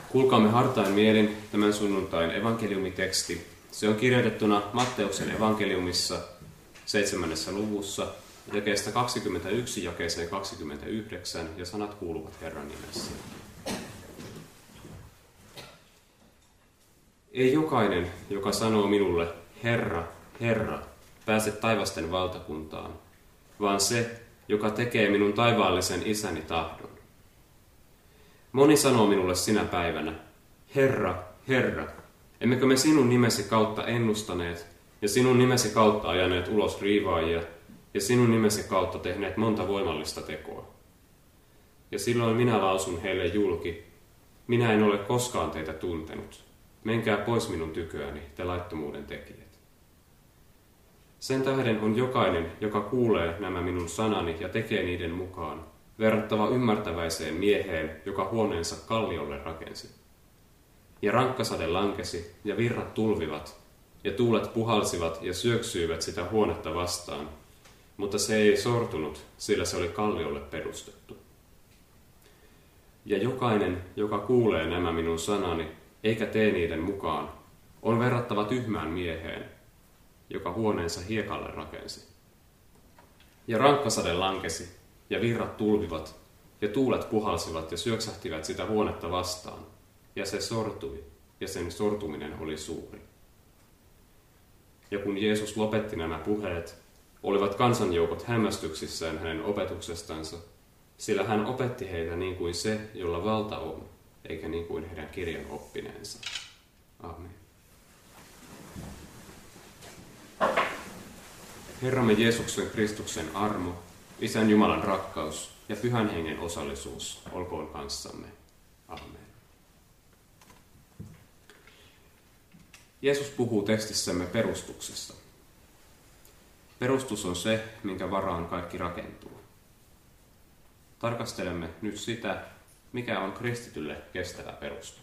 Kuulkaamme hartain mielin tämän sunnuntain evankeliumiteksti. Se on kirjoitettuna Matteuksen evankeliumissa 7. luvussa, jakeesta 21 jakeeseen 29, ja sanat kuuluvat Herran nimessä. Ei jokainen, joka sanoo minulle, Herra, Herra, pääse taivasten valtakuntaan, vaan se, joka tekee minun taivaallisen isäni tahdon. Moni sanoo minulle sinä päivänä, Herra, Herra, emmekö me sinun nimesi kautta ennustaneet ja sinun nimesi kautta ajaneet ulos riivaajia ja sinun nimesi kautta tehneet monta voimallista tekoa. Ja silloin minä lausun heille julki, minä en ole koskaan teitä tuntenut. Menkää pois minun tyköäni, te laittomuuden tekijät. Sen tähden on jokainen, joka kuulee nämä minun sanani ja tekee niiden mukaan, verrattava ymmärtäväiseen mieheen, joka huoneensa kalliolle rakensi. Ja rankkasade lankesi, ja virrat tulvivat, ja tuulet puhalsivat ja syöksyivät sitä huonetta vastaan, mutta se ei sortunut, sillä se oli kalliolle perustettu. Ja jokainen, joka kuulee nämä minun sanani, eikä tee niiden mukaan, on verrattava tyhmään mieheen, joka huoneensa hiekalle rakensi. Ja rankkasade lankesi, ja virrat tulvivat, ja tuulet puhalsivat ja syöksähtivät sitä huonetta vastaan, ja se sortui, ja sen sortuminen oli suuri. Ja kun Jeesus lopetti nämä puheet, olivat kansanjoukot hämmästyksissään hänen opetuksestansa, sillä hän opetti heitä niin kuin se, jolla valta on, eikä niin kuin heidän kirjan oppineensa. Amen. Herramme Jeesuksen Kristuksen armo, Isän Jumalan rakkaus ja Pyhän Hengen osallisuus olkoon kanssamme. Amen. Jeesus puhuu tekstissämme perustuksesta. Perustus on se, minkä varaan kaikki rakentuu. Tarkastelemme nyt sitä, mikä on kristitylle kestävä perusta.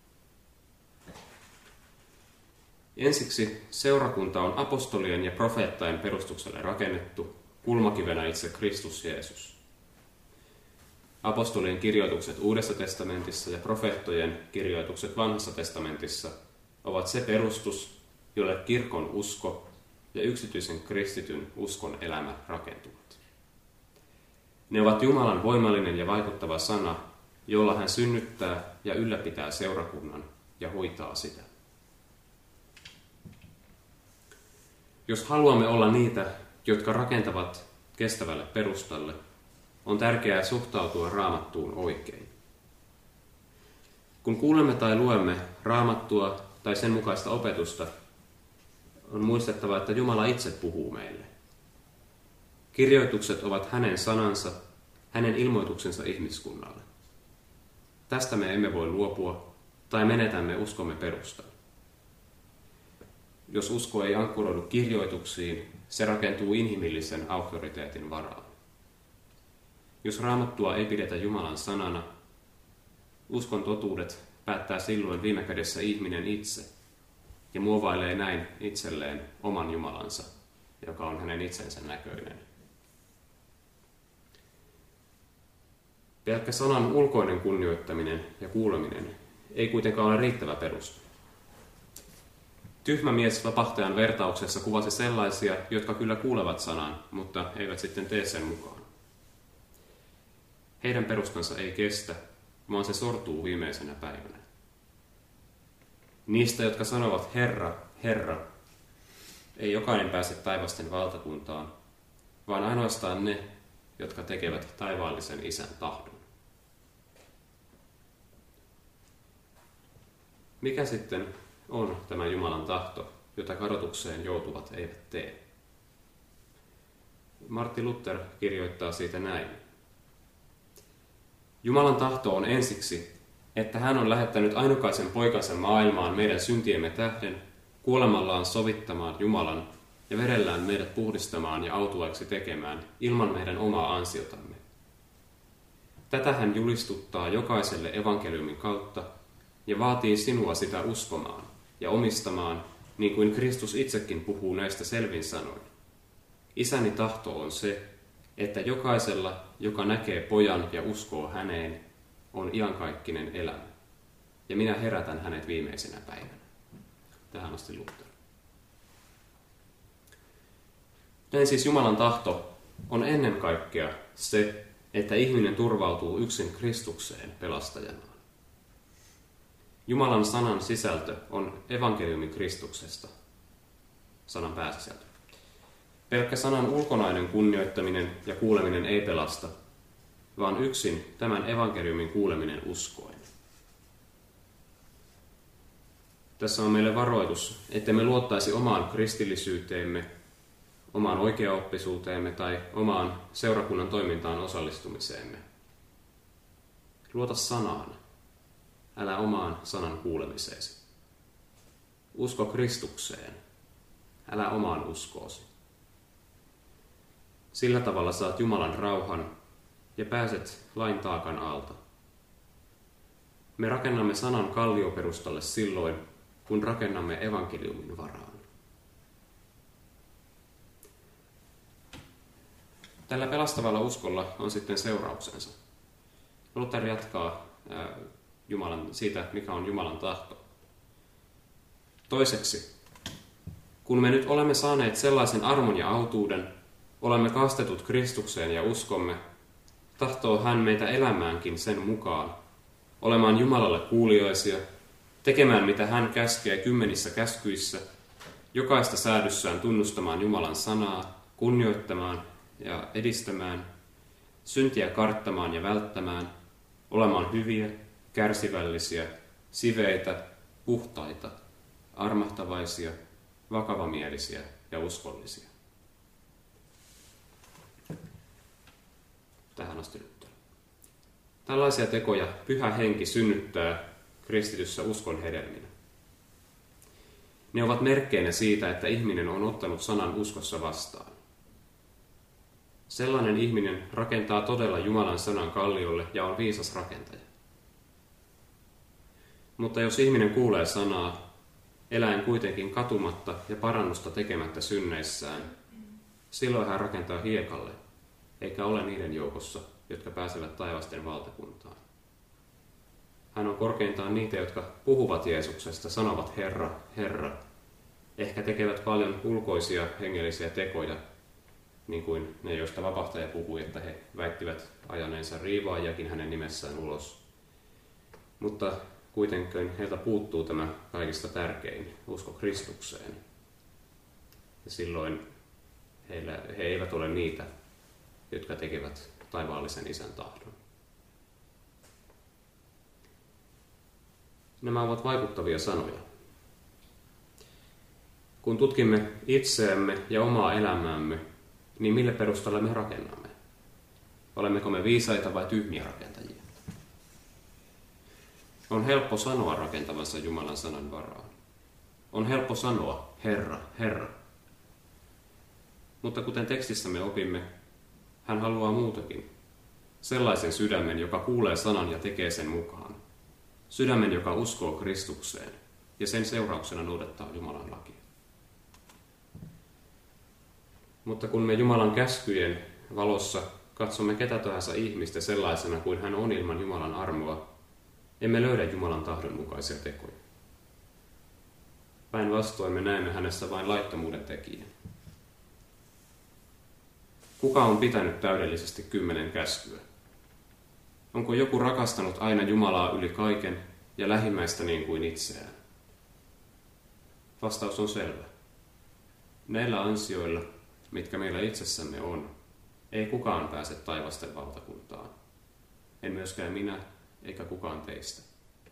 Ensiksi seurakunta on apostolien ja profeettajen perustukselle rakennettu, kulmakivenä itse Kristus Jeesus. Apostolien kirjoitukset Uudessa testamentissa ja profeettojen kirjoitukset Vanhassa testamentissa ovat se perustus, jolle kirkon usko ja yksityisen kristityn uskon elämä rakentuvat. Ne ovat Jumalan voimallinen ja vaikuttava sana, jolla hän synnyttää ja ylläpitää seurakunnan ja hoitaa sitä. Jos haluamme olla niitä, jotka rakentavat kestävälle perustalle, on tärkeää suhtautua Raamattuun oikein. Kun kuulemme tai luemme Raamattua tai sen mukaista opetusta, on muistettava, että Jumala itse puhuu meille. Kirjoitukset ovat hänen sanansa, hänen ilmoituksensa ihmiskunnalle. Tästä me emme voi luopua tai menetämme uskomme perustan. Jos usko ei ankkuroidu kirjoituksiin, se rakentuu inhimillisen auktoriteetin varaan. Jos Raamattua ei pidetä Jumalan sanana, uskon totuudet päättää silloin viime kädessä ihminen itse ja muovailee näin itselleen oman Jumalansa, joka on hänen itsensä näköinen. Pelkkä sanan ulkoinen kunnioittaminen ja kuuleminen ei kuitenkaan ole riittävä perusta. Tyhmä mies vapahtajan vertauksessa kuvasi sellaisia, jotka kyllä kuulevat sanan, mutta eivät sitten tee sen mukaan. Heidän perustansa ei kestä, vaan se sortuu viimeisenä päivänä. Niistä, jotka sanovat Herra, Herra, ei jokainen pääse taivasten valtakuntaan, vaan ainoastaan ne, jotka tekevät taivaallisen Isän tahdon. Mikä sitten on tämä Jumalan tahto, jota kadotukseen joutuvat eivät tee? Martti Luther kirjoittaa siitä näin. Jumalan tahto on ensiksi, että hän on lähettänyt ainokaisen poikansa maailmaan meidän syntiemme tähden, kuolemallaan sovittamaan Jumalan ja verellään meidät puhdistamaan ja autuaiksi tekemään ilman meidän omaa ansiotamme. Tätä hän julistuttaa jokaiselle evankeliumin kautta ja vaatii sinua sitä uskomaan ja omistamaan, niin kuin Kristus itsekin puhuu näistä selvin sanoin. Isäni tahto on se, että jokaisella, joka näkee pojan ja uskoo häneen, on iankaikkinen elämä. ja minä herätän hänet viimeisenä päivänä. Tähän asti Luther. Näin siis Jumalan tahto on ennen kaikkea se, että ihminen turvautuu yksin Kristukseen pelastajanaan. Jumalan sanan sisältö on evankeliumi Kristuksesta, sanan pääsisältö. Pelkkä sanan ulkonainen kunnioittaminen ja kuuleminen ei pelasta, vaan yksin tämän evankeliumin kuuleminen uskoen. Tässä on meille varoitus, että me luottaisi omaan kristillisyyteemme, omaan oikeaoppisuuteemme tai omaan seurakunnan toimintaan osallistumiseemme. Luota sanaan, älä omaan sanan kuulemiseesi. Usko Kristukseen, älä omaan uskoosi. Sillä tavalla saat Jumalan rauhan ja pääset lain taakan alta. Me rakennamme sanan kallioperustalle silloin, kun rakennamme evankeliumin varaan. Tällä pelastavalla uskolla on sitten seurauksensa. Luther jatkaa siitä, mikä on Jumalan tahto. Toiseksi, kun me nyt olemme saaneet sellaisen armon ja autuuden, olemme kastetut Kristukseen ja uskomme, tahtoo hän meitä elämäänkin sen mukaan, olemaan Jumalalle kuuliaisia, tekemään mitä hän käskee 10 käskyissä, jokaista säädyssään tunnustamaan Jumalan sanaa, kunnioittamaan ja edistämään, syntiä karttamaan ja välttämään, olemaan hyviä, kärsivällisiä, siveitä, puhtaita, armahtavaisia, vakavamielisiä ja uskollisia. Tähän asti nyt. Tällaisia tekoja Pyhä Henki synnyttää kristityssä uskon hedelminä. Ne ovat merkkeinä siitä, että ihminen on ottanut sanan uskossa vastaan. Sellainen ihminen rakentaa todella Jumalan sanan kalliolle ja on viisas rakentaja. Mutta jos ihminen kuulee sanaa, eläen kuitenkin katumatta ja parannusta tekemättä synneissään, silloin hän rakentaa hiekalle, eikä ole niiden joukossa, jotka pääsevät taivasten valtakuntaan. Hän on korkeintaan niitä, jotka puhuvat Jeesuksesta, sanovat Herra, Herra, ehkä tekevät paljon ulkoisia hengellisiä tekoja, niin kuin ne, joista vapahtaja puhui, että he väittivät ajaneensa riivaajakin hänen nimessään ulos. Mutta kuitenkin heiltä puuttuu tämä kaikista tärkein, usko Kristukseen. Ja silloin he eivät ole niitä, jotka tekevät taivaallisen Isän tahdon. Nämä ovat vaikuttavia sanoja. Kun tutkimme itseämme ja omaa elämäämme, niin mille perustalle me rakennamme? Olemmeko me viisaita vai tyhmiä rakentajia? On helppo sanoa rakentavansa Jumalan sanan varaan. On helppo sanoa Herra, Herra. Mutta kuten tekstissämme opimme, hän haluaa muutakin. Sellaisen sydämen, joka kuulee sanan ja tekee sen mukaan. Sydämen, joka uskoo Kristukseen ja sen seurauksena noudattaa Jumalan lakia. Mutta kun me Jumalan käskyjen valossa katsomme ketä tahansa ihmistä sellaisena kuin hän on ilman Jumalan armoa, emme löydä Jumalan tahdon mukaisia tekoja. Päinvastoin me näemme hänessä vain laittomuuden tekijän. Kuka on pitänyt täydellisesti 10 käskyä? Onko joku rakastanut aina Jumalaa yli kaiken ja lähimmäistä niin kuin itseään? Vastaus on selvä. Näillä ansioilla, mitkä meillä itsessämme on, ei kukaan pääse taivasten valtakuntaan. En myöskään minä, eikä kukaan teistä.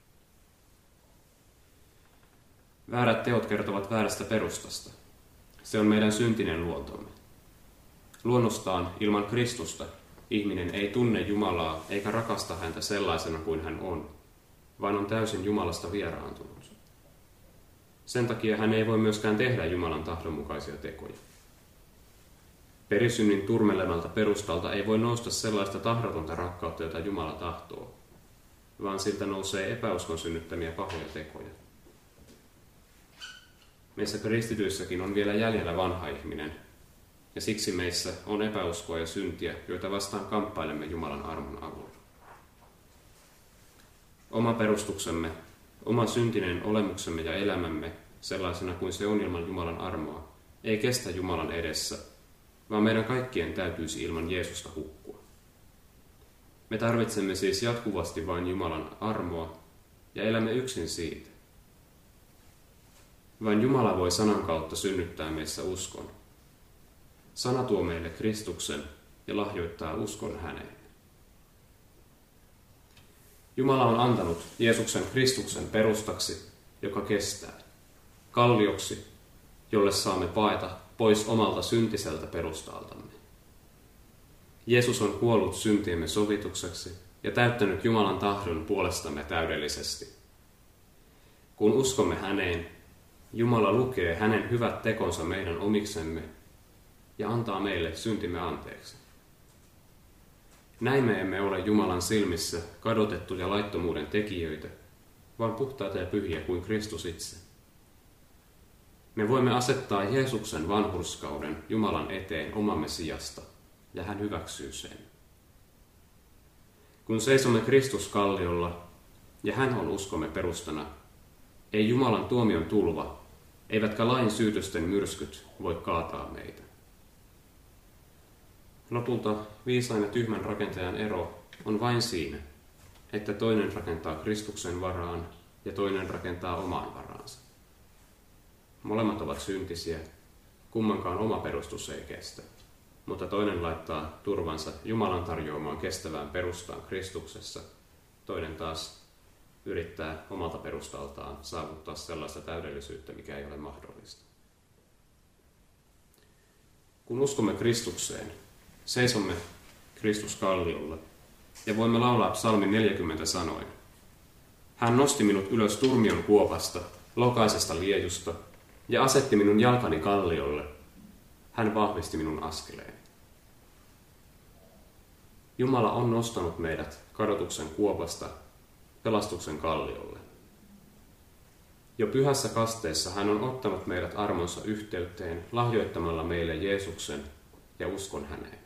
Väärät teot kertovat väärästä perustasta. Se on meidän syntinen luontomme. Luonnostaan ilman Kristusta ihminen ei tunne Jumalaa eikä rakasta häntä sellaisena kuin hän on, vaan on täysin Jumalasta vieraantunut. Sen takia hän ei voi myöskään tehdä Jumalan tahdonmukaisia tekoja. Perisynnin turmelemalta perustalta ei voi nousta sellaista tahdotonta rakkautta, jota Jumala tahtoo, vaan siltä nousee epäuskon synnyttämiä pahoja tekoja. Meissä kristityissäkin on vielä jäljellä vanha ihminen, ja siksi meissä on epäuskoa ja syntiä, joita vastaan kamppailemme Jumalan armon avulla. Oma perustuksemme Oma syntinen olemuksemme ja elämämme, sellaisena kuin se on ilman Jumalan armoa, ei kestä Jumalan edessä, vaan meidän kaikkien täytyisi ilman Jeesusta hukkua. Me tarvitsemme siis jatkuvasti vain Jumalan armoa ja elämme yksin siitä. Vain Jumala voi sanan kautta synnyttää meissä uskon. Sana tuo meille Kristuksen ja lahjoittaa uskon häneen. Jumala on antanut Jeesuksen Kristuksen perustaksi, joka kestää, kallioksi, jolle saamme paeta pois omalta syntiseltä perustaltamme. Jeesus on kuollut syntiemme sovitukseksi ja täyttänyt Jumalan tahdon puolestamme täydellisesti. Kun uskomme häneen, Jumala lukee hänen hyvät tekonsa meidän omiksemme ja antaa meille syntimme anteeksi. Näin me emme ole Jumalan silmissä kadotettuja laittomuuden tekijöitä, vaan puhtaita ja pyhiä kuin Kristus itse. Me voimme asettaa Jeesuksen vanhurskauden Jumalan eteen omamme sijasta, ja hän hyväksyy sen. Kun seisomme Kristuskalliolla, ja hän on uskomme perustana, ei Jumalan tuomion tulva, eivätkä lain syytösten myrskyt voi kaataa meitä. Lopulta viisaan ja tyhmän rakentajan ero on vain siinä, että toinen rakentaa Kristuksen varaan ja toinen rakentaa omaan varaansa. Molemmat ovat syntisiä, kummankaan oma perustus ei kestä, mutta toinen laittaa turvansa Jumalan tarjoamaan kestävään perustaan Kristuksessa, toinen taas yrittää omalta perustaltaan saavuttaa sellaista täydellisyyttä, mikä ei ole mahdollista. Kun uskomme Kristukseen, seisomme Kristuskalliolla ja voimme laulaa psalmin 40 sanoin. Hän nosti minut ylös turmion kuopasta, lokaisesta liejusta ja asetti minun jalkani kalliolle. Hän vahvisti minun askeleeni. Jumala on nostanut meidät kadotuksen kuopasta pelastuksen kalliolle. Jo pyhässä kasteessa hän on ottanut meidät armonsa yhteyteen lahjoittamalla meille Jeesuksen ja uskon häneen.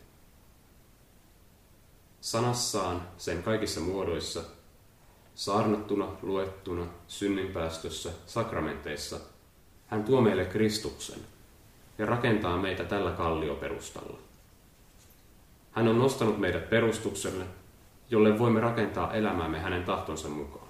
Sanassaan sen kaikissa muodoissa, saarnattuna, luettuna, synninpäästössä, sakramenteissa, hän tuo meille Kristuksen ja rakentaa meitä tällä kallioperustalla. Hän on nostanut meidät perustukselle, jolle voimme rakentaa elämäämme hänen tahtonsa mukaan.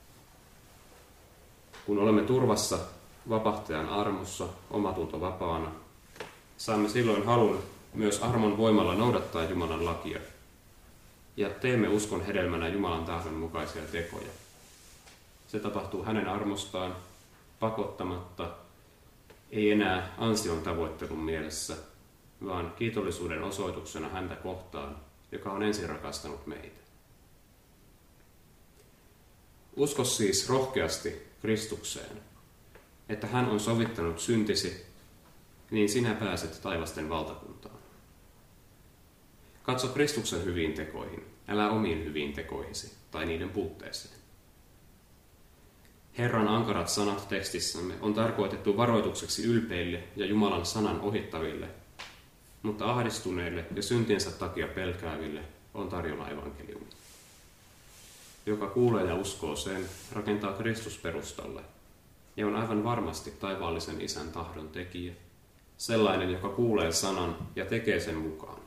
Kun olemme turvassa vapahtajan armossa, omatunto vapaana, saamme silloin halun myös armon voimalla noudattaa Jumalan lakia ja teemme uskon hedelmänä Jumalan tahdon mukaisia tekoja. Se tapahtuu hänen armostaan pakottamatta, ei enää ansion tavoittelun mielessä, vaan kiitollisuuden osoituksena häntä kohtaan, joka on ensin rakastanut meitä. Usko siis rohkeasti Kristukseen, että hän on sovittanut syntisi, niin sinä pääset taivasten valtakuntaan. Katso Kristuksen hyviin tekoihin, älä omiin hyviin tekoihisi tai niiden puutteeseen. Herran ankarat sanat tekstissämme on tarkoitettu varoitukseksi ylpeille ja Jumalan sanan ohittaville, mutta ahdistuneille ja syntiensä takia pelkääville on tarjolla evankeliumi. Joka kuulee ja uskoo sen, rakentaa Kristus perustalle ja on aivan varmasti taivaallisen Isän tahdon tekijä, sellainen, joka kuulee sanan ja tekee sen mukaan.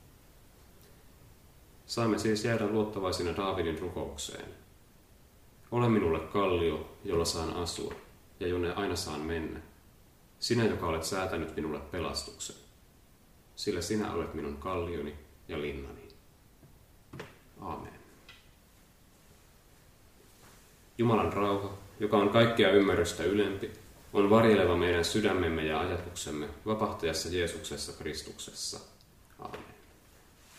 Saamme siis jäädä luottavaisina Daavidin rukoukseen. Ole minulle kallio, jolla saan asua ja jonne aina saan mennä. Sinä, joka olet säätänyt minulle pelastuksen. Sillä sinä olet minun kallioni ja linnani. Aamen. Jumalan rauha, joka on kaikkea ymmärrystä ylempi, on varjeleva meidän sydämemme ja ajatuksemme vapahtajassa Jeesuksessa Kristuksessa. Aamen.